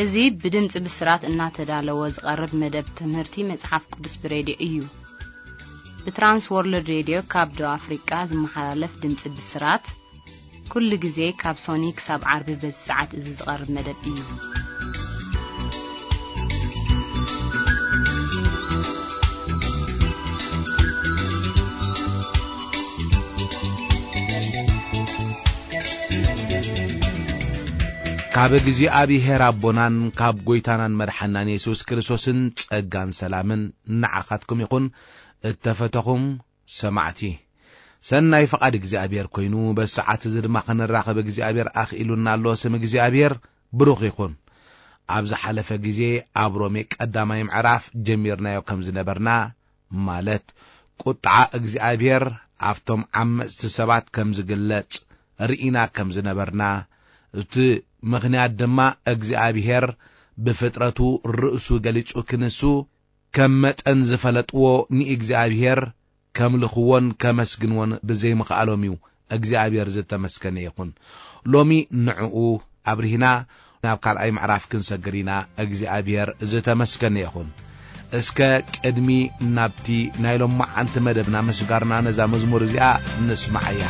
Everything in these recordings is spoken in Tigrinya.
እዙي بدمጽ بسرات እናተዳለወ ዝቀርብ መደብ ትምህርቲ መጽሐፍ ቅዱስ ብሬዲዮ እዩ በትራንስ ወርልድ ሬዲዮ ካብ ደቡብ አፍሪካ ዝመሓላለፍ ድምጽ ብስራት ኩሉ ጊዜ ካብ ሶኒክ ሳብ ዓርቢ በሰዓት እዚ ዝቀርብ መደብ እዩ ካብ እግዚአብሔር አቦናን ካብ ጎይታናን መድኃናን ኢየሱስ ክርስቶስን ጸጋን ሰላምን ንዓኻትኩም ይኹን እተፈተኹም ሰማዕቲ ሰናይ ፈቃድ እግዚአብሔር ኮይኑ በሰዓት እዚ ድማ ከነራኸብ እግዚአብሔር አኽኢሉና ኣሎ ስም እግዚአብሔር ብሩኽ ይኹን ኣብ ዝሓለፈ ጊዜ ኣብ ሮሜ ቀዳማይ ምዕራፍ ጀሚርናዮ ከም ዝነበርና ማለት ቁጥዓ እግዚአብሔር ኣፍቶም ዓመጽቲ ሰባት ከም ዝግለጽ ርኢና ከም ዝነበርና እቲ ምኽንያት ድማ እግዚአብሔር ብፍጥረቱ ርእሱ ገሊጹ ክንሱ ከም መጠን ዝፈለጥዎ ንእግዚአብሔር ከም ልኽዎን ከመስግንዎን ብዘይምኽኣሎም እዩ እግዚአብሔር ዝተመስገነ ይኹን ሎሚ ንዕኡ አብርሂና ናብ ካልኣይ ምዕራፍ ክንሰግሪና እግዚአብሔር ዝተመስገነ ይኹን እስከ ቅድሚ ናብቲ ናይሎም ማዓንቲ መደብና መስጋርና ነዛ መዝሙር እዚኣ ንስማዓያ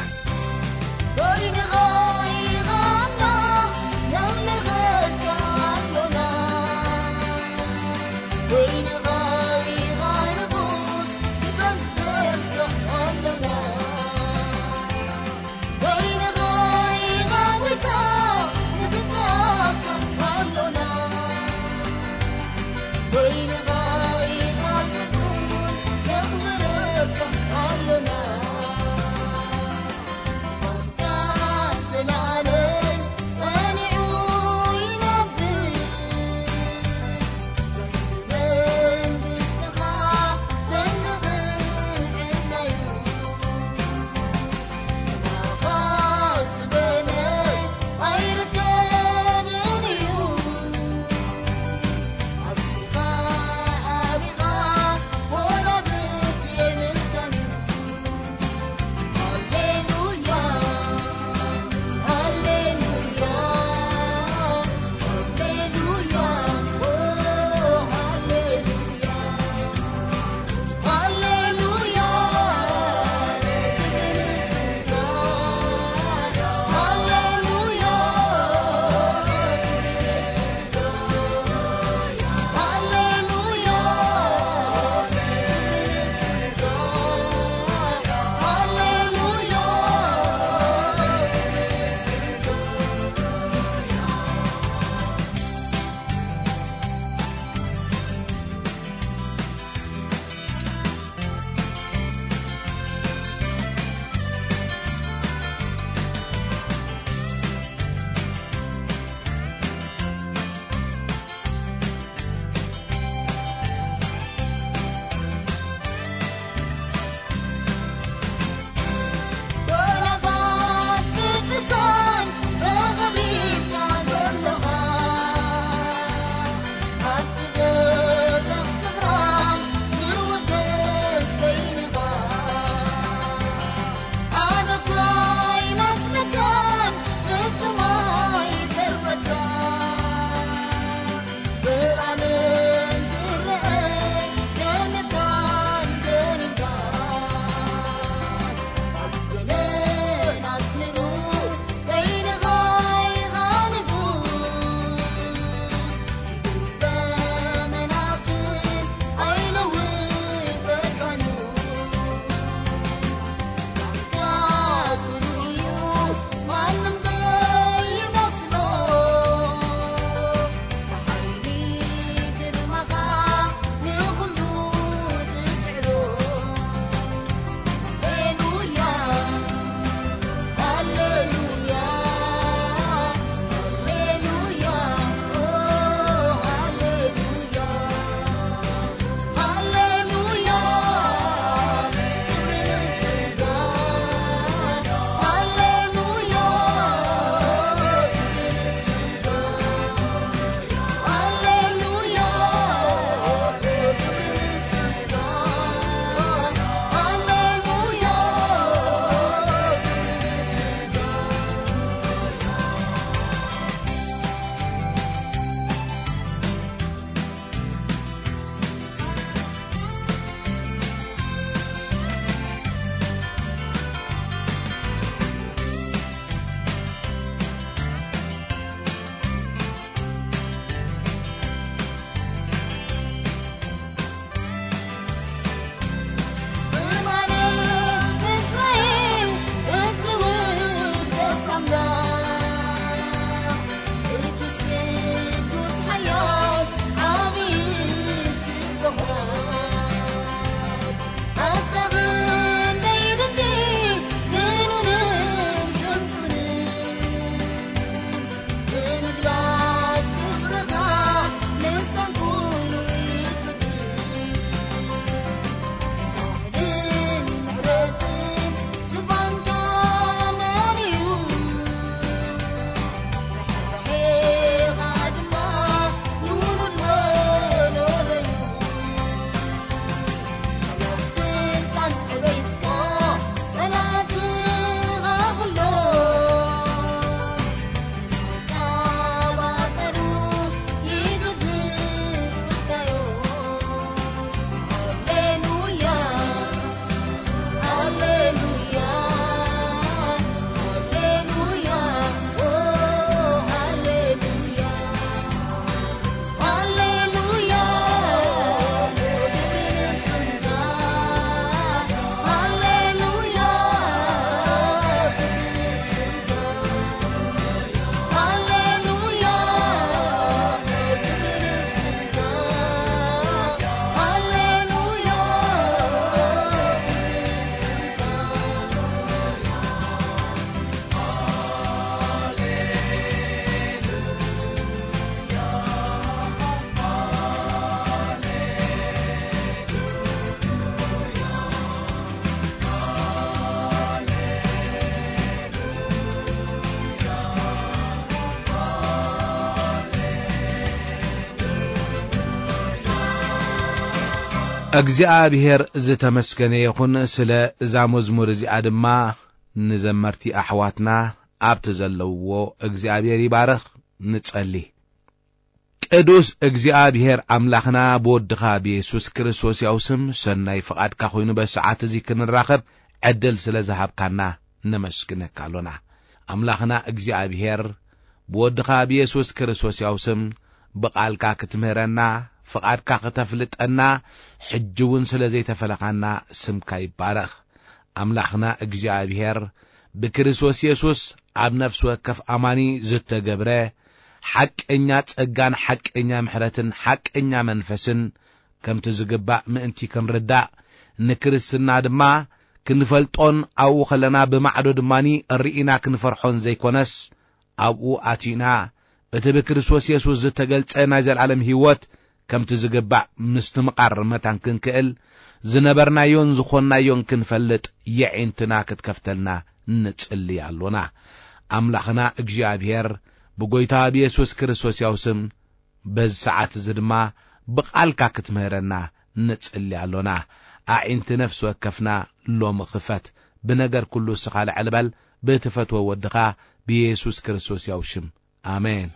እግዚአብሔር ዝተመስገነ ይኹን ስለ እዛ መዝሙር እዚኣ ድማ ንዘመርቲ ኣሕዋትና ኣብቲ ዘለውዎ እግዚአብሔር ይባርኽ ንጸሊ ቅዱስ እግዚአብሔር ኣምላኽና ብወድኻ ብኢየሱስ ክርስቶስ ያውስም ሰናይ ፍቃድካ ኮይኑ በሰዓት እዚ ክንራኸብ ዕድል ስለ ዝሃብካና ነመስግነካ ኣለና ኣምላኽና እግዚአብሔር ብወድኻ ብኢየሱስ ክርስቶስ ያውስም ብቃልካ ክትምህረና ፍቃድካ ከተፍልጠና ሕጅውን ስለ ዘይተፈለኻና ስምካ ይባረኽ ኣምላኽና እግዚአብሔር ብክርስቶስ ኢየሱስ ኣብ ነፍስ ወከፍ ኣማኒ ዝተገብረ ሓቀኛ ጸጋን ሓቀኛ ምሕረትን ሓቀኛ መንፈስን ከምቲ ዝግባእ ምእንቲ ከምርዳእ ንክርስትና ድማ ክንፈልጦን ኣብኡ ኸለና ብማዕዶ ድማኒ ርኢና ክንፈርሖን ዘይኮነስ ኣብኡ ኣቲና እቲ ብክርስቶስ ኢየሱስ ዝተገልጸ ናይ ዘለዓለም ህይወት ከምቲ ዝግባእ ምስትምቃር መታን ክንክእል ዝነበርናዮን ዝኾንናዮን ክንፈልጥ የዒንትና ክትከፍተልና ንጽሊ ኣሎና ኣምላኽና እግዚአብሔር ብጎይታ ብኢየሱስ ክርስቶስ ያውስም በዚ ሰዓት እዚ ድማ ብቃልካ ክትምህረና ንጽሊ ኣሎና ኣዒንቲ ነፍስ ወከፍና ሎም ክፈት ብነገር ኩሉ ስኻለ ዕልበል ብትፈትዎ ወድኻ ብኢየሱስ ክርስቶስ ያውሽም አሜን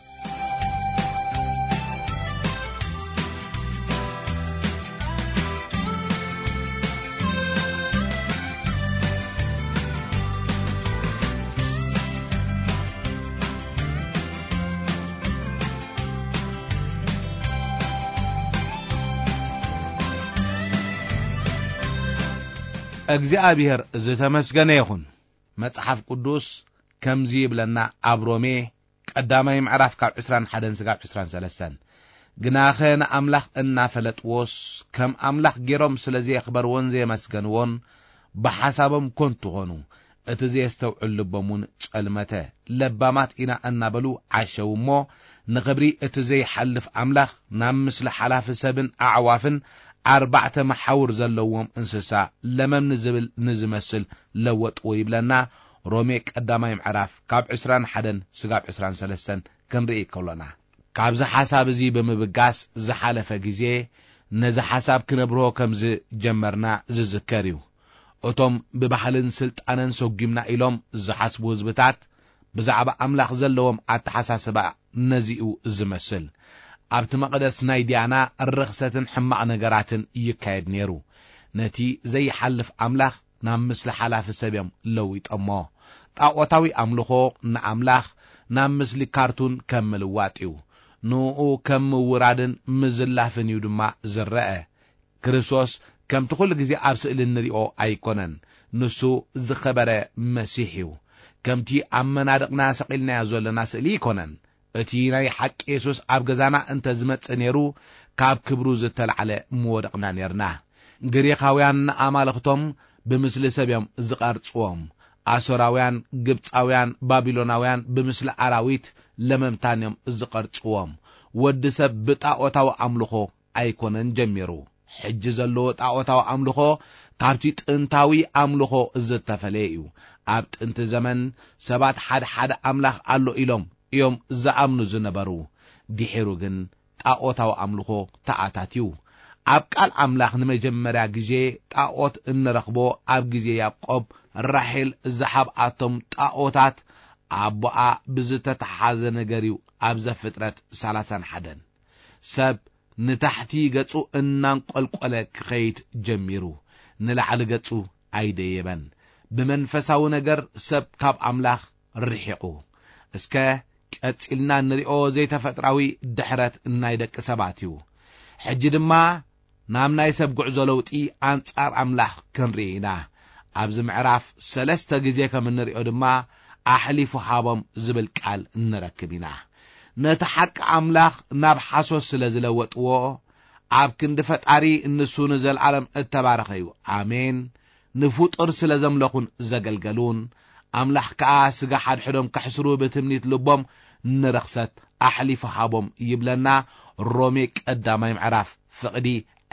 እግዚአብሔር ዝተመስገነ ይኹን መጽሐፍ ቅዱስ ከምዚ ይብለና ኣብ ሮሜ ቀዳማይ ምዕራፍ ካብ 21 ስጋብ 23 ግናኸን ኣምላኽ እናፈለጥዎስ ከም ኣምላኽ ጌሮም ስለዚ የኽበርዎን ዘየመስገንዎን ብሓሳቦም ኮንቱ ኾኑ እቲ ዘየስተውዕል ልቦሙን ጸልመተ ለባማት ኢና እናበሉ ዓሸው እሞ ንኽብሪ እቲ ዘይሓልፍ ኣምላኽ ናብ ምስሊ ሓላፊ ሰብን ኣዕዋፍን 4 መሓውር ዘለዎም እንስሳ ለመም ንዝብል ንዝመስል ለወጥዎ ይብለና ሮሜ ቀዳማይ ምዕራፍ ካብ 21 ስጋብ 23 ክንርኢ ከሎና ካብዚ ሓሳብ እዚ ብምብጋስ ዝሓለፈ ግዜ ነዚ ሓሳብ ክነብርሆ ከምዚ ጀመርና ዝዝከር እዩ እቶም ብባህልን ስልጣንን ሰጊምና ኢሎም ዝሓስቡ ህዝብታት ብዛዕባ ኣምላኽ ዘለዎም ኣተሓሳስባ ነዚኡ ዝመስል ኣብቲ መቅደስ ናይ ዲያና ርኽሰትን ሕማቕ ነገራትን ይካየድ ነይሩ ነቲ ዘይሓልፍ ኣምላኽ ናብ ምስሊ ሓላፊ ሰብዮም ለዊጦሞ ጣዖታዊ ኣምልኾ ንኣምላኽ ናብ ምስሊ ካርቱን ከም ምልዋጥ እዩ ንኡ ከም ምውራድን ምዝላፍን እዩ ድማ ዝረአ ክርስቶስ ከምቲ ኩሉ ግዜ ኣብ ስእሊ ንሪኦ ኣይኮነን ንሱ ዝኸበረ መሲሕ እዩ ከምቲ ኣብ መናድቕና ሰቂልናዮ ዘለና ስእሊ ይኮነን እቲ ናይ ሓቂ ኢየሱስ ኣብ ገዛና እንተ ዝመጽእ ነይሩ ካብ ክብሩ ዝተልዓለ ምወደቕና ነርና ግሪኻውያን ኣማልኽቶም ብምስሊ ሰብዮም ዝቐርጽዎም ኣሶራውያን ግብጻውያን ባቢሎናውያን ብምስሊ ኣራዊት ለመምታንዮም ዝቐርጽዎም ወዲ ሰብ ብጣዖታዊ ኣምልኾ ኣይኮነን ጀሚሩ ሕጂ ዘለዎ ጣዖታዊ ኣምልኾ ካብቲ ጥንታዊ ኣምልኾ ዝተፈለየ እዩ ኣብ ጥንቲ ዘመን ሰባት ሓደ ኣምላኽ ኣሎ ኢሎም እዮም ዝኣምኑ ዝነበሩ ድሒሩ ግን ጣዖታዊ ኣምልኾ ተኣታትዩ ኣብ ቃል ኣምላኽ ንመጀመርያ ግዜ ጣዖት እንረኽቦ ኣብ ግዜ ያዕቆብ ራሔል ዝሓብኣቶም ጣዖታት ኣቦኣ ብዝተተሓዘ ነገር እዩ ኣብ ዘፍጥረት 31 ሰብ ንታሕቲ ገጹ እናንቆልቆለ ክኸይድ ጀሚሩ ንላዕሊ ገጹ ኣይደየበን ብመንፈሳዊ ነገር ሰብ ካብ ኣምላኽ ርሒቁ እስከ ቀጽልና ንሪኦ ዘይተፈጥራዊ ድሕረት ናይ ደቂ ሰባት እዩ ሕጂ ድማ ናብ ናይ ሰብ ጉዕዞ ለውጢ ኣንጻር ኣምላኽ ክንርኢ ኢና ኣብዚ ምዕራፍ 3 ግዜ ከም እንሪኦ ድማ ኣሕሊፉ ሃቦም ዝብል ቃል እንረክብ ኢና ነቲ ሓቂ ኣምላኽ ናብ ሓሶስ ስለ ዝለወጥዎ ኣብ ክንዲ ፈጣሪ እንሱ ንዘለዓለም እተባረኸ እዩ ኣሜን ንፍጡር ስለ ዘምለኹን ዘገልገሉን ኣምላኽ ከዓ ስጋ ሓድሕዶም ከሕስሩ በትምኒት ልቦም ንረኽሰት ኣሕሊፉ ሃቦም ይብለና ሮሜ ቀዳማይ ምዕራፍ ፍቕዲ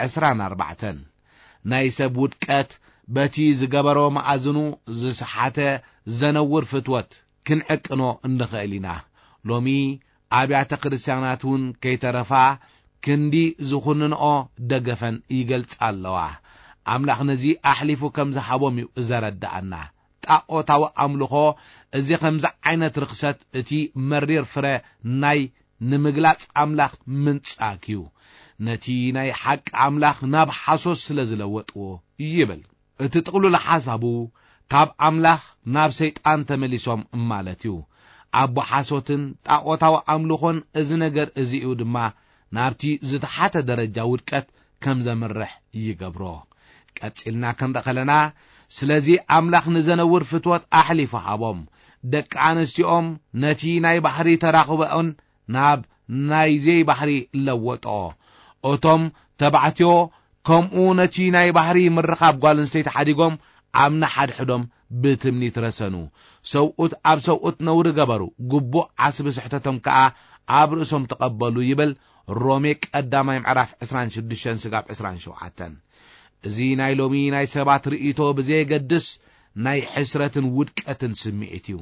24 ናይ ሰብ ውድቀት በቲ ዝገበሮ መኣዝኑ ዝስሓተ ዘነውር ፍትወት ክንዕቅኖ እንኽእል ኢና ሎሚ ኣብያተ ክርስቲያናት እውን ከይተረፋ ክንዲ ዝኹንንኦ ደገፈን ይገልጽ ኣለዋ ኣምላኽ ነዚ ኣሕሊፉ ከም ዝሃቦም እዩ ዘረዳእና ጣዖታዊ ኣምልኾ እዚ ከምዚ ዓይነት ርክሰት እቲ መሪር ፍረ ናይ ንምግላጽ ኣምላኽ ምንጻክ እዩ ነቲ ናይ ሓቂ ኣምላኽ ናብ ሓሶስ ስለ ዝለወጥዎ ይብል እቲ ጥቕሉል ሓሳቡ ካብ ኣምላኽ ናብ ሰይጣን ተመሊሶም ማለት እዩ ኣቦ ሓሶትን ጣዖታዊ ኣምልኾን እዚ ነገር እዚኡ ድማ ናብቲ ዝተሓተ ደረጃ ውድቀት ከም ዘምርሕ ይገብሮ ቀጽልና ክንረኸለና ስለዚ ኣምላኽ ንዘነውር ፍትወት ኣሕሊፉ ሃቦም ደቂ ኣንስቲኦም ነቲ ናይ ባሕሪ ተራኽበኦን ናብ ናይ ዘይ ባሕሪ ለወጦ እቶም ተባዕትዮ ከምኡ ነቲ ናይ ባሕሪ ምርኻብ ጓል ኣንስተይቲ ሓዲጎም ኣብ ንሓድሕዶም ብትምኒት ረሰኑ ሰውኡት ኣብ ሰውኡት ነውሪ ገበሩ ግቡእ ዓስቢ ስሕተቶም ከዓ ኣብ ርእሶም ተቐበሉ ይብል ሮሜ ቀዳማይ ምዕራፍ 26 ስጋብ 27 እዚ ናይ ሎሚ ናይ ሰባት ርእይቶ ብዘይገድስ ናይ ሕስረትን ውድቀትን ስምዒት እዩ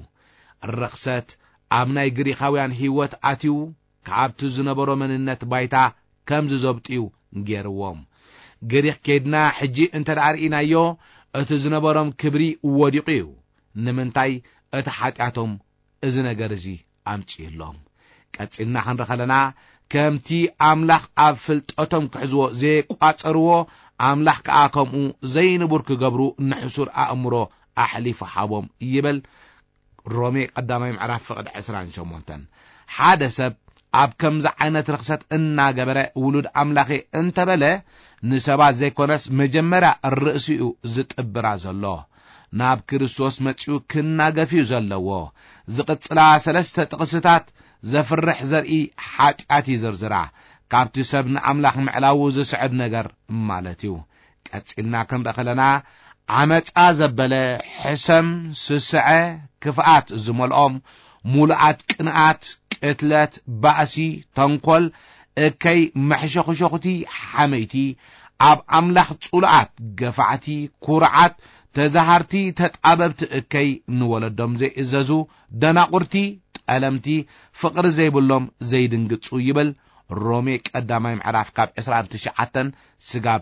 ርክሰት ኣብ ናይ ግሪኻውያን ህይወት ኣትዩ ካብቲ ዝነበሮ መንነት ባይታ ከም ዝዘብጥዩ ገይርዎም ግሪኽ ከድና ሕጂ እንተዳርኢናዮ እቲ ዝነበሮም ክብሪ ወዲቑ እዩ ንምንታይ እቲ ሓጢኣቶም እዚ ነገር እዚ ኣምጪሎም ቀጽልና ክንረኸለና ከምቲ ኣምላኽ ኣብ ፍልጠቶም ክሕዝዎ ዘይቋጸርዎ ኣምላኽ ከዓ ከምኡ ዘይንቡር ክገብሩ ንሕሱር ኣእምሮ ኣሕሊፉ ሃቦም ይብል ሮሜ ቀዳማይ ምዕራፍ ፍቅድ 28 ሓደ ሰብ ኣብ ከምዚ ዓይነት ርክሰት እናገበረ ውሉድ ኣምላኽ እንተበለ ንሰባት ዘይኮነስ መጀመርያ ርእሲኡ ዝጥብራ ዘሎ ናብ ክርስቶስ መጽኡ ክናገፊዩ ዘለዎ ዝቅጽላ 3 ጥቅስታት ዘፍርሕ ዘርኢ ሓጢኣት ይዝርዝራ ካብቲ ሰብ ንኣምላኽ ምዕላው ዝስዕድ ነገር ማለት እዩ ቀጽልና ክንረኸለና ዓመፃ ዘበለ ሕሰም ስስዐ ክፍኣት ዝመልኦም ሙሉኣት ቅንኣት ቅትለት ባእሲ ተንኮል እከይ መሕሸኽሸኽቲ ሓመይቲ ኣብ ኣምላኽ ጽሉዓት ገፋዕቲ ኩርዓት ተዛሃርቲ ተጣበብቲ እከይ ንወለዶም ዘይእዘዙ ደናቁርቲ ጠለምቲ ፍቅሪ ዘይብሎም ዘይድንግጹ ይብል ሮሜ ቀዳማይ ምዕራፍ ካብ 29 ስጋብ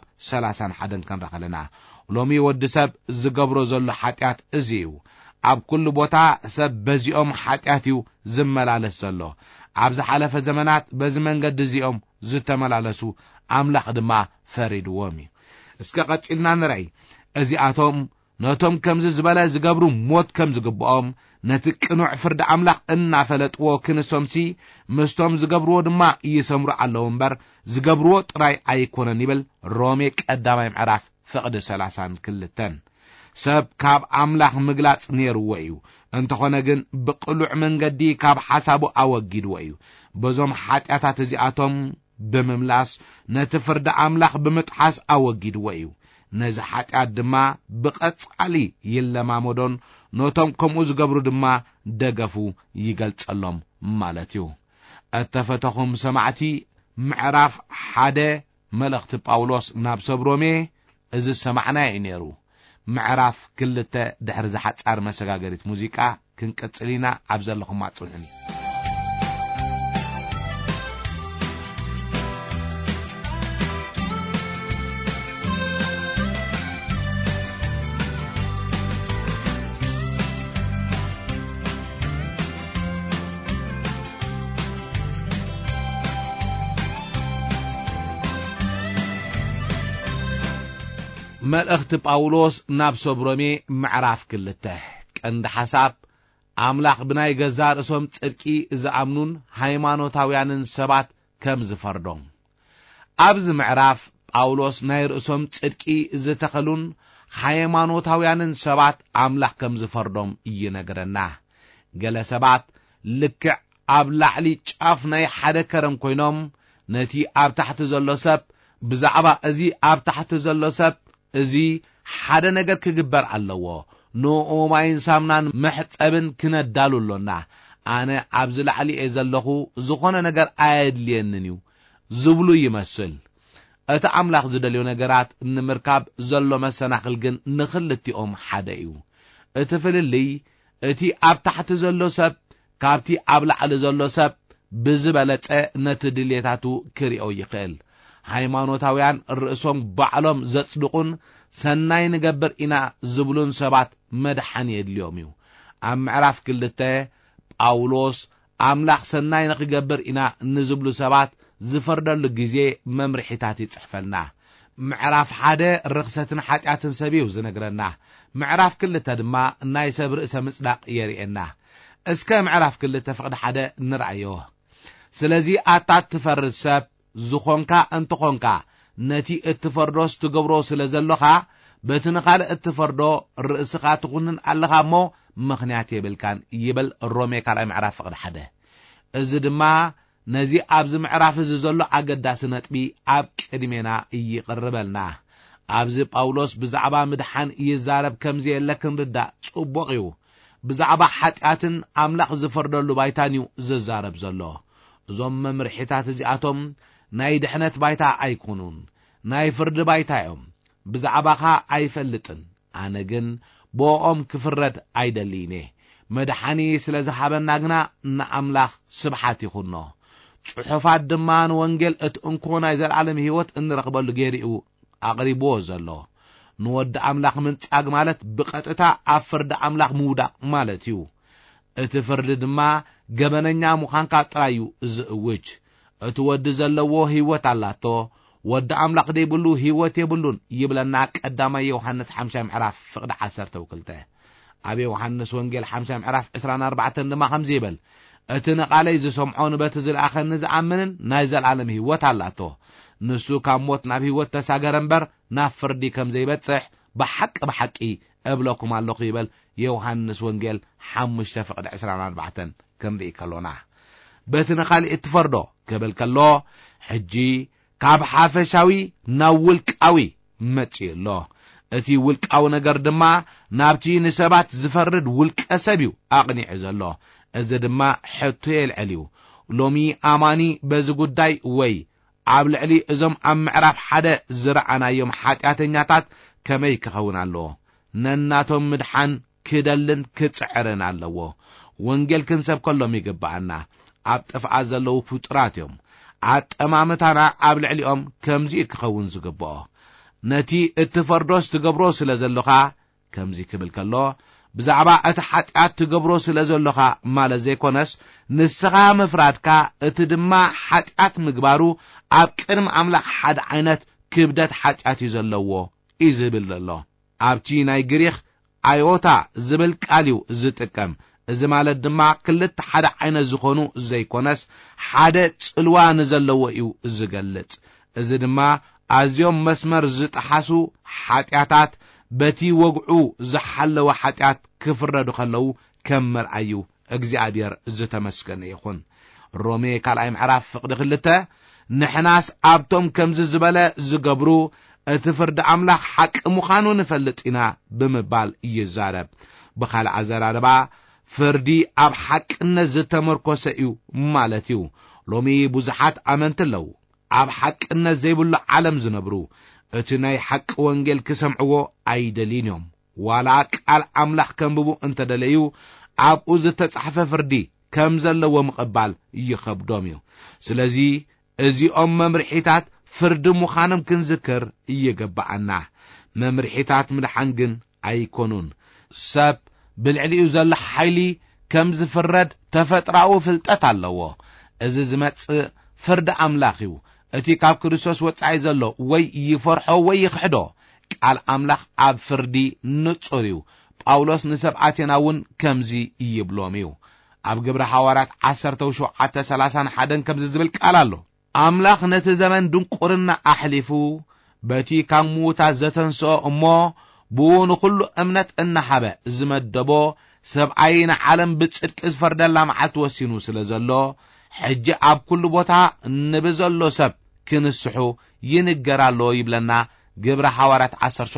31 ክንረኸለና ሎሚ ወዲ ሰብ ዝገብሮ ዘሎ ሓጢኣት እዚ እዩ ኣብ ኩሉ ቦታ ሰብ በዚኦም ሓጢኣት እዩ ዝመላለስ ዘሎ ኣብ ዝሓለፈ ዘመናት በዚ መንገዲ እዚኦም ዝተመላለሱ ኣምላኽ ድማ ፈሪድዎም እዩ እስከ ቀጽልና ንርኢ እዚኣቶም ነቶም ከምዚ ዝበለ ዝገብሩ ሞት ከም ዝግብኦም ነቲ ቅኑዕ ፍርዲ ኣምላኽ እናፈለጥዎ ክንሶምሲ ምስቶም ዝገብርዎ ድማ ይሰምሩ ኣለዉ እምበር ዝገብርዎ ጥራይ ኣይኮነን ይብል ሮሜ ቀዳማይ ምዕራፍ ፍቅዲ 32 ሰብ ካብ ኣምላኽ ምግላጽ ነይርዎ እዩ እንተኾነ ግን ብቅሉዕ መንገዲ ካብ ሓሳቡ ኣወጊድዎ እዩ በዞም ሓጢኣታት እዚኣቶም ብምምላስ ነቲ ፍርዲ ኣምላኽ ብምጥሓስ ኣወጊድዎ እዩ ነዚ ሓጢኣት ድማ ብቐጻሊ ይለማመዶን ነቶም ከምኡ ዝገብሩ ድማ ደገፉ ይገልጸሎም ማለት እዩ እተፈተኹም ሰማዕቲ ምዕራፍ 1 መልእኽቲ ጳውሎስ ናብ ሰብ ሮሜ እዚ ሰማዕና እዩ ነይሩ ምዕራፍ 2 ድሕሪ ዝሓጻር መሰጋገሪት ሙዚቃ ክንቀጽሊና ኣብ ዘለኹም ኣጽንዑኒ መልእኽቲ ጳውሎስ ናብ ሰብ ሮሜ ምዕራፍ 2 ቀንዲ ሓሳብ ኣምላኽ ብናይ ገዛ ርእሶም ጽድቂ ዝኣምኑን ሃይማኖታውያንን ሰባት ከም ዝፈርዶም ኣብዚ ምዕራፍ ጳውሎስ ናይ ርእሶም ጽድቂ ዝተኸሉን ሃይማኖታውያንን ሰባት ኣምላኽ ከም ዝፈርዶም ይነግረና ገለ ሰባት ልክዕ ኣብ ላዕሊ ጫፍ ናይ ሓደ ከረም ኮይኖም ነቲ ኣብ ታሕቲ ዘሎ ሰብ ብዛዕባ እዚ ኣብ ታሕቲ ዘሎ ሰብ እዚ ሓደ ነገር ክግበር ኣለዎ ንኦማይን ሳምናን መሕጸብን ክነዳሉሎና ኣነ ኣብዚ ላዕሊ ዘለኹ ዝኾነ ነገር ኣየድልየንን እዩ ዝብሉ ይመስል እቲ ኣምላኽ ዝደልዮ ነገራት ንምርካብ ዘሎ መሰናኽል ግን ንኽልቲኦም ሓደ እዩ እቲ ፍልልይ እቲ ኣብ ታሕቲ ዘሎ ሰብ ካብቲ ኣብ ላዕሊ ዘሎ ሰብ ብዝበለጸ ነቲ ድሌታቱ ክሪኦ ይኽእል። ሃይማኖታውያን ርእሶም ባዕሎም ዘጽድቁን ሰናይ ንገብር ኢና ዝብሉን ሰባት መድሓን የድልዮም እዩ። ኣብ ምዕራፍ 2 ጳውሎስ ኣምላኽ ሰናይ ንኽገብር ኢና ንዝብሉ ሰባት ዝፈርደሉ ግዜ መምርሒታት ይጽሕፈልና። ምዕራፍ 1 ርኽሰትን ኃጢአትን ሰብዩ ዝነግረና፣ ምዕራፍ 2 ድማ ናይ ሰብ ርእሰ ምጽዳቕ የርእየና። እስከ ምዕራፍ 2 ፍቕዲ 1 ንርአዮ። ስለዚ ኣታት ትፈርድ ሰብ ዝኾንካ እንትኾንካ ነቲ እትፈርዶስ ትገብሮ ስለ ዘለኻ በቲ ንኻልእ እትፈርዶ ርእስኻ ትኹንን ኣለኻ እሞ ምኽንያት የብልካን ይብል ሮሜ 2 ምዕራፍ ፍቕዲ 1። እዚ ድማ ነዚ ኣብዚ ምዕራፍ እዚ ዘሎ ኣገዳሲ ነጥቢ ኣብ ቅድሜና ይቕርበልና። ኣብዚ ጳውሎስ ብዛዕባ ምድሓን ይዛረብ ከምዚ የለ ክንርዳእ ጽቡቕ እዩ። ብዛዕባ ኃጢአትን ኣምላኽ ዝፈርደሉ ባይታን እዩ ዝዛረብ ዘሎ። እዞም መምርሒታት እዚኣቶም ናይ ድሕነት ባይታ ኣይኮኑን፣ ናይ ፍርዲ ባይታ እዮም። ብዛዕባኻ ኣይፈልጥን፣ ኣነ ግን ብኦም ክፍረድ ኣይደሊነ። መድሓኒ ስለ ዝሃበና ግና ንኣምላኽ ስብሓት ይኹኖ። ጽሑፋት ድማ ንወንጌል እቲ እንኮ ናይ ዘለዓለም ሕይወት እንረኽበሉ ጌሪኡ ኣቕሪብዎ ዘሎ። ንወዲ ኣምላኽ ምንጻግ ማለት ብቐጥታ ኣብ ፍርዲ ኣምላኽ ምውዳቕ ማለት እዩ። እቲ ፍርዲ ድማ ገበነኛ ምዃንካ ጥራዩ ዝእውጅ። እቲ ወዲ ዘለዎ ሕይወት ኣላቶ፣ ወዲ ኣምላኽ ደይብሉ ሕይወት የብሉን ይብለና ቀዳማይ ዮሐንስ 5 ምዕራፍ ፍቕዲ 12። ኣብ ዮሐንስ ወንጌል 5 ምዕራፍ 24 ድማ ከምዚ ይብል፣ እቲ ንቓለይ ዝሰምዖ ንበቲ ዝለኣኸኒ ዝኣምንን ናይ ዘለዓለም ሕይወት ኣላቶ፣ ንሱ ካብ ሞት ናብ ሕይወት ተሳገረ እምበር ናብ ፍርዲ ከም ዘይበጽሕ ብሓቂ እብለኩም ኣለኹ ይብል ዮሐንስ ወንጌል 5 ፍቕዲ 24 ክንርኢ ከሎና። በቲ ንኻልእ እትፈርዶ ክብል ከሎ ሕጂ ካብ ሓፈሻዊ ናብ ውልቃዊ መጺእ ኣሎ። እቲ ውልቃዊ ነገር ድማ ናብቲ ንሰባት ዝፈርድ ውልቀ ሰብ እዩ ኣቕኒዕ ዘሎ። እዚ ድማ ሕቶ የልዕል እዩ። ሎሚ ኣማኒ በዚ ጉዳይ ወይ ኣብ ልዕሊ እዞም ኣብ ምዕራፍ 1 ዝረኣናዮም ኃጢአተኛታት ከመይ ክኸውን ኣለዎ? ነናቶም ምድሓን ክደልን ክጽዕርን ኣለዎ። ወንጌል ክንሰብከሎም ይግባአና። ኣብ ጥፍኣት ዘለዉ ፍጡራት እዮም። ኣጠማምታና ኣብ ልዕሊኦም ከምዚ ክኸውን ዝግብኦ። ነቲ እትፈርዶስ ትገብሮ ስለ ዘለኻ ከምዚ ክብል ከሎ ብዛዕባ እቲ ኃጢአት ትገብሮ ስለ ዘለኻ ማለት ዘይኮነስ ንስኻ ምፍራድካ እቲ ድማ ኃጢአት ምግባሩ ኣብ ቅድሚ ኣምላኽ ሓደ ዓይነት ክብደት ኃጢአት እዩ ዘለዎ እዩ ዝብል ዘሎ። ኣብቲ ናይ ግሪኽ ኣዮታ ዝብል ቃል እዩ ዝጥቀም። እዚ ማለት ድማ ክልተ ሓደ ዓይነት ዝኾኑ ዘይኮነስ ሓደ ጽልዋ ንዘለዎ እዩ ዝገልጽ። እዚ ድማ ኣዝዮም መስመር ዝጠሓሱ ኃጢአታት በቲ ወግዑ ዝሓለወ ኃጢአት ክፍረዱ ከለዉ ከም መርኣዩ እግዚአብሔር ዝተመስገነ ይኹን። ሮሜ 2 ምዕራፍ ፍቕዲ 2 ንሕናስ ኣብቶም ከምዚ ዝበለ ዝገብሩ እቲ ፍርዲ ኣምላኽ ሓቂ ምዃኑ ንፈልጥ ኢና ብምባል ይዛረብ። ብኻልእ ኣዘራርባ ፍርዲ ኣብ ሓቅነት ዝተመርኮሰ እዩ ማለት እዩ። ሎሚ ብዙሓት ኣመንቲ ኣለዉ ኣብ ሓቅነት ዘይብሉ ዓለም ዝነብሩ። እቲ ናይ ሓቂ ወንጌል ክሰምዕዎ ኣይደልን እዮም። ዋላ ቃል ኣምላኽ ከንብቡ እንተደለዩ ኣብኡ ዝተጻሕፈ ፍርዲ ከም ዘለዎ ምቕባል ይኸብዶም እዩ። ስለዚ እዚኦም መምርሒታት ፍርዲ ምዃኖም ክንዝክር ይግባአና። መምርሒታት ምድሓን ግን ኣይኮኑን። ሰብ ብልዕሊኡ ዘሎ ሓይሊ ከም ዝፍረድ ተፈጥራዊ ፍልጠት ኣለዎ። እዚ ዝመጽእ ፍርዲ ኣምላኽ እዩ። እቲ ካብ ክርስቶስ ወጻኢ ዘሎ ወይ ይፈርሖ ወይ ይኽሕዶ ቃል ኣምላኽ ኣብ ፍርዲ ንጹር እዩ። ጳውሎስ ንሰብኣቴና እውን ከምዚ ይብሎም እዩ። ኣብ ግብረ ሐዋርያት 17:31 ከምዚ ዝብል ቃል ኣሎ፣ ኣምላኽ ነቲ ዘመን ድንቁርና ኣሕሊፉ በቲ ካብ ምዉታት ዘተንስኦ እሞ ብኡ ንኹሉ እምነት እናሃበ ዝመደቦ ሰብኣይ ንዓለም ብጽድቂ ዝፈርደላ መዓልቲ ወሲኑ ስለ ዘሎ ሕጂ ኣብ ኩሉ ቦታ ንብዘሎ ሰብ ክንስሑ ይንገራሎ ይብለና ግብረ ሐዋርያት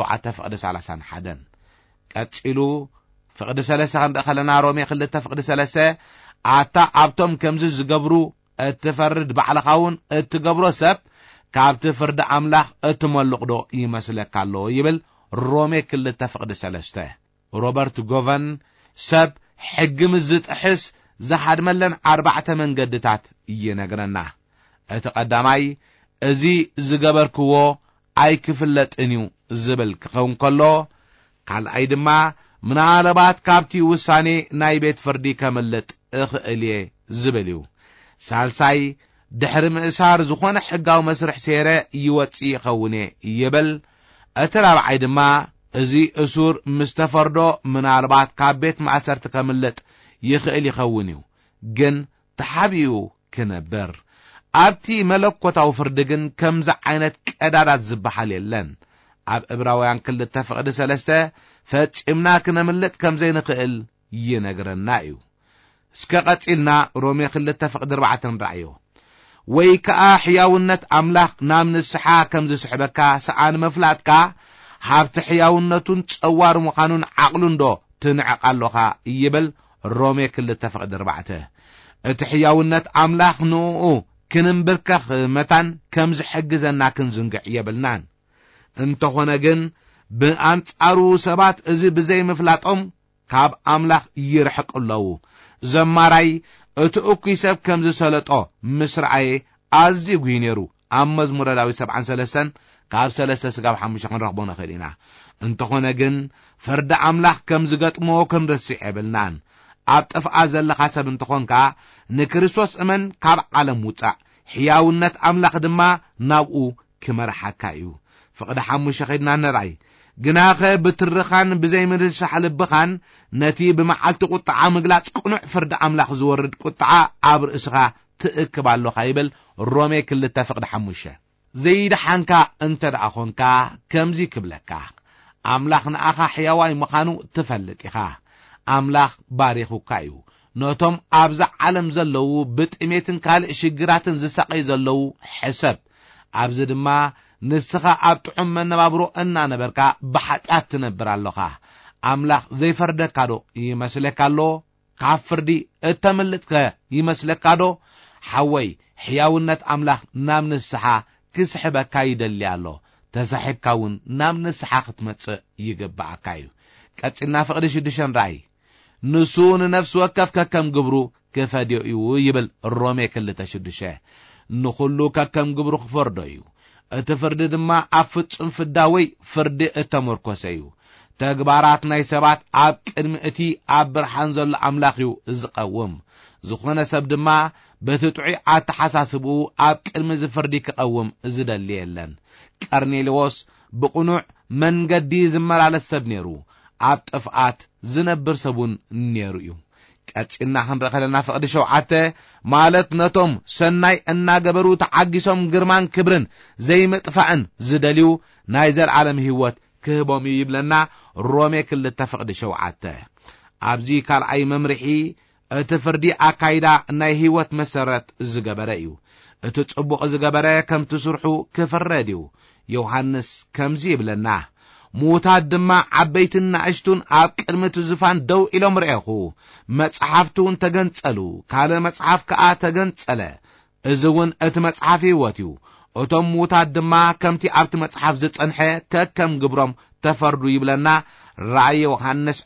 17:31። ቀጺሉ ፍቕዲ 3 ክንርኢ ከለና ሮሜ 2:3 ኣታ ኣብቶም ከምዚ ዝገብሩ እትፈርድ ባዕልኻውን እትገብሮ ሰብ ካብቲ ፍርዲ ኣምላኽ እትመልቕዶ ይመስለካሎ ይብል ሮሜ 2:3። ሮበርት ጎቨን ሰብ ሕጊ ምዝጥሕስ زحدملن 4 መንገድታት ይነግረና እቲ ቀዳማይ እዚ ዝገበርክዎ ኣይክፍለጥን እዩ ዝብል ክኸውን ከሎ ካልኣይ ድማ ምናልባት ካብቲ ውሳኔ ናይ ቤት ፍርዲ ከመልጥ እኽእል እየ ዝብል እዩ ሳልሳይ ድሕሪ ምእሳር ዝኾነ ሕጋዊ መስርሕ ሴረ ይወፅእ ይኸውን ይብል እቲ ራብዓይ ድማ እዚ እሱር ምስተፈርዶ ምናልባት ካብ ቤት ማእሰርቲ ከመልጥ ይኽእል ይኸውን እዩ ግን ተሓቢኡ ክነብር ኣብቲ መለኮታዊ ፍርዲ ግን ከምዚ ዓይነት ቀዳዳት ዝበሃል የለን ኣብ ዕብራውያን 2:3 ፈጺምና ክነምልጥ ከምዘይንኽእል ይነግረና እዩ እስከ ቀጺልና ሮሜ 2:4 ንርአዮ ወይ ከዓ ሕያውነት ኣምላኽ ናብ ንስሓ ከም ዝስሕበካ ሰኣን መፍላጥካ ሃብቲ ሕያውነቱን ጸዋር ምዃኑን ዓቕሉንዶ ትንዕቕ ኣለኻ ይብል ሮሜ 2:4 እቲ ሕያውነት ኣምላኽ ንኡ ክንምብርከኽ መታን ከም ዝሕግዘና ክንዝንግዕ የብልናን እንተኾነ ግን ብኣንጻሩ ሰባት እዚ ብዘይ ምፍላጦም ካብ ኣምላኽ ይርሕቕ ኣለዉ ዘማራይ እቲ እኩይ ሰብ ከም ዝሰለጦ ምስራይ ኣዝዩ ጉይ ነይሩ ኣብ መዝሙረ ዳዊት 73 ካብ 3-5 ክንረኽቦ ንኽእል ኢና እንተኾነ ግን ፍርዲ ኣምላኽ ከም ዝገጥሞ ክንርስዕ የብልናን ኣብ ጥፍኣት ዘለኻ ሰብ እንተኾንካ ንክርስቶስ እመን ካብ ዓለም ውፃእ ሕያውነት ኣምላኽ ድማ ናብኡ ክመርሓካ እዩ ፍቕዲ 5 ኸይድና ንርአይ ግናኸ ብትርኻን ብዘይ ምልሳሕ ልብኻን ነቲ ብመዓልቲ ቁጥዓ ምግላጽ ቅኑዕ ፍርዲ ኣምላኽ ዝወርድ ቁጥዓ ኣብ ርእስኻ ትእክብ ኣለኻ ይብል ሮሜ 2:5 ዘይድሓንካ እንተ ደኣ ኾንካ ከምዚ ክብለካ ኣምላኽ ንኣኻ ሕያዋይ ምዃኑ ትፈልጥ ኢኻ ኣምላኽ ባሪኹካ እዩ ነቶም ኣብዛ ዓለም ዘለዉ ብጥሜትን ካልእ ሽግራትን ዝሳቀይ ዘለዉ ሕሰብ ኣብዚ ድማ ንስኻ ኣብ ጥዑም መነባብሮ እናነበርካ ብሓጢኣት ትነብር ኣለኻ ኣምላኽ ዘይፈርደካ ዶ ይመስለካ ኣሎ ካብ ፍርዲ እተምልጥከ ይመስለካ ዶ ሓወይ ሕያውነት ኣምላኽ ናብ ንስሓ ክስሕበካ ይደሊ ኣሎ ተሳሒብካ እውን ናብ ንስሓ ክትመጽእ ይግባኣካ እዩ ቀጽልና ፍቕዲ 6 ንርአይ ንሱ ንነፍሲ ወከፍ ከከም ግብሩ ክፈድዮ እዩ ይብል ሮሜ 2:6 ንኹሉ ከከም ግብሩ ክፈርዶ እዩ እቲ ፍርዲ ድማ ኣብ ፍጹም ፍዳወይ ፍርዲ እተመርኮሰ እዩ ተግባራት ናይ ሰባት ኣብ ቅድሚ እቲ ኣብ ብርሃን ዘሎ ኣምላኽ እዩ ዝቐውም ዝኾነ ሰብ ድማ በቲ ጥዑይ ኣተሓሳስብኡ ኣብ ቅድሚ ዝፍርዲ ክቐውም ዝደሊ የለን ቀርኔሌዎስ ብቕኑዕ መንገዲ ዝመላለስ ሰብ ነይሩ ኣብ ጥፍኣት ዝነብር ሰቡን ነይሩ እዩ ቀጽልና ክንርኢ ከለና ፍቕዲ 7 ማለት ነቶም ሰናይ እናገበሩ ተዓጊሶም ግርማን ክብርን ዘይምጥፋእን ዝደልዩ ናይ ዘለዓለም ህይወት ክህቦም ይብለና ሮሜ 2:7 ኣብዚ ካልኣይ መምርሒ እቲ ፍርዲ ኣካይዳ ናይ ህይወት መሰረት ዝገበረ እዩ እቲ ጽቡቕ ዝገበረ ከምቲ ስርሑ ክፍረድ እዩ ዮሐንስ ከምዚ ይብለና ሙታት ድማ ዓበይትን ንእሽቱን ኣብ ቅድሚት ዝፋን ደው ኢሎም ርአኹ መጽሓፍቱን ተገንጸሉ ካልእ መጽሓፍ ከዓ ተገንጸለ እዚ እውን እቲ መጽሓፍ ህይወት እዩ እቶም ሙታት ድማ ከምቲ ኣብቲ መጽሓፍ ዝጸንሐ ከከም ግብሮም ተፈርዱ ይብለና ራእይ ዮሐንስ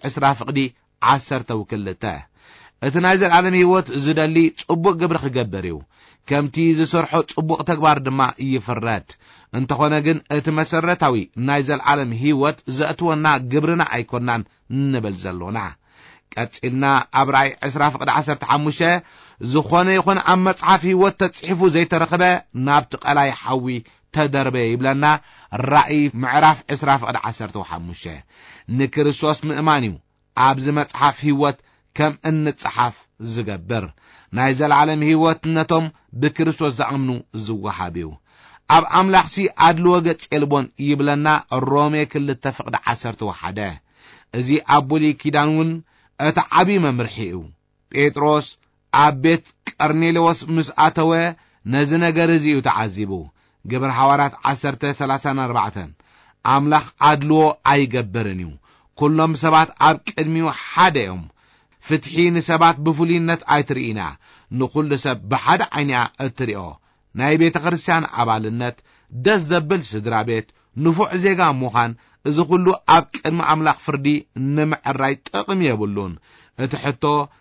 20:12 እቲ ናይ ዘለዓለም ህይወት ዝደሊ ጽቡቕ ግብሪ ክገብር እዩ ከምቲ ዝሰርሖ ጽቡቕ ተግባር ድማ ይፍረድ እንተኾነ ግን እቲ መሰረታዊ ናይ ዘለዓለም ህይወት ዘእትወና ግብርና ኣይኮናን ንብል ዘሎና ቀጽልና ኣብ ራእይ 20:15 ዝኾነ ይኹን ኣብ መጽሓፍ ህይወት ተጽሒፉ ዘይተረኸበ ናብቲ ቀላይ ሓዊ ተደርበ ይብለና ራእይ ምዕራፍ 20:15 ንክርስቶስ ምእማን እዩ ኣብዚ መጽሓፍ ህይወት ከም እንጽሓፍ ዝገብር ናይ ዘለዓለም ህይወት ነቶም ብክርስቶስ ዝኣምኑ ዝወሃብ እዩ ኣብ ኣምላኽሲ ኣድልዎ ገጽ የልቦን ይብለና ሮሜ 2:11 እዚ ኣብ ብሉይ ኪዳን እውን እቲ ዓብይ መምርሒ እዩ ጴጥሮስ ኣብ ቤት ቀርኔሌዎስ ምስ ኣተወ ነዚ ነገር እዚ እዩ ተዓዚቡ ግብረ ሐዋርያት 10:34 ኣምላኽ ኣድልዎ ኣይገብርን እዩ ኩሎም ሰባት ኣብ ቅድሚኡ ሓደ እዮም ፍትሒ ንሰባት ብፍሉይነት ኣይትርኢና ንኹሉ ሰብ ብሓደ ዓይንያ እትሪኦ ናይ ቤተ ክርስቲያን ኣባልነት ደስ ዘብል ስድራ ቤት ንፉዕ ዜጋ ምዃን እዚ ኩሉ ኣብ ቅድሚ ኣምላኽ ፍርዲ ንምዕራይ ጥቕሚ የብሉን እቲ ሕቶ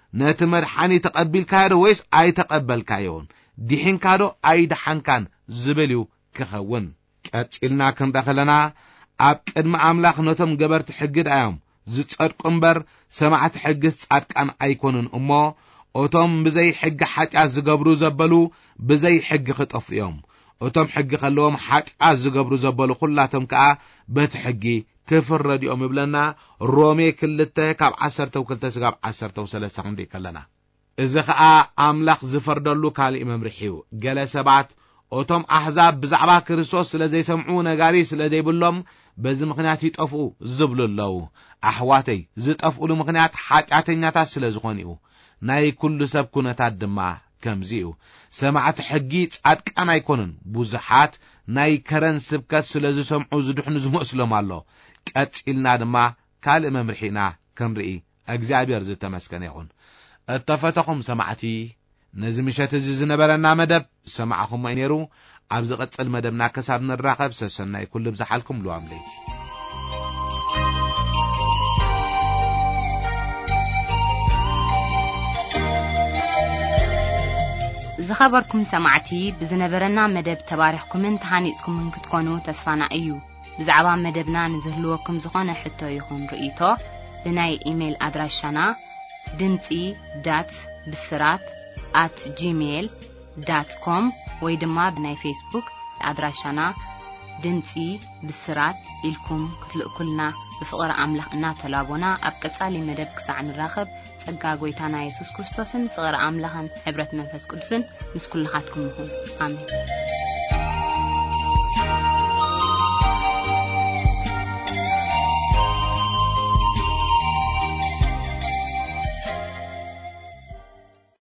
نت مرحاني تقبل كادو ويس أي تقبل كايون دحين كادو أي دحان كان زبليو كخون كاتلنا كم دخلنا أب قدم أملاخ نتم جبرت حجد أيام زتصدق قنبر سمعت حجت صدق أن أيكونن أمه أتم بزي حج حج أزجبرو زبلو بزي حج خطف يوم أتم حج خلوهم حج أزجبرو زبلو كلاتهم كأ بتحجي كفر رديو مبلنا رومي كلته كاب 10 وكلته سقاب 10 و3 عندي كلنا إذا خا أملاخ زفردلو كالي ممرحيو جل سبعت أتم أحزاب بزعبا كريستوس لزي سمعونا غاريس لدي بلهم بز مخنيات يطفئوا زبل الله أحواتي زطفئوا مخنيات حاجاتنياتا سلازخونيو ناي كل سب كونتات دما كمزيو سمعت حجي صادق انا يكونن بوزحات ناي كرن سبكات سلازي سمعو زدحن زمسلم الله قصيلنا دما كال ممرحينا كنري اغزابير زتمسكن يكون اتفتقم سمعتي نزمشت زنبرنا مدب سمعهم اينيرو ابز قصل مدبنا كساب نراقب سسناي كل بزحالكم لو عملي زخبركم سمعتي بزنبرنا مدب تباريخكم انتحانيسكم من كتكونوا تسفانا ايو بزعبا مدبنا نزهلوكم زخانة حتى يخون رئيتو بناي ايميل ادراشانا dimtsi.bisrat@gmail.com ويدما بناي فيسبوك ادراشانا دمتي بسرات إلكم كتلقلنا بفقر أملاخنا تلابونا أبقصالي مدب كساع نراخب صقا غويتانا يسوس كريستوسن فقر أملاخن حبرت منفس قدسن مسكل خاتكم مهم آمين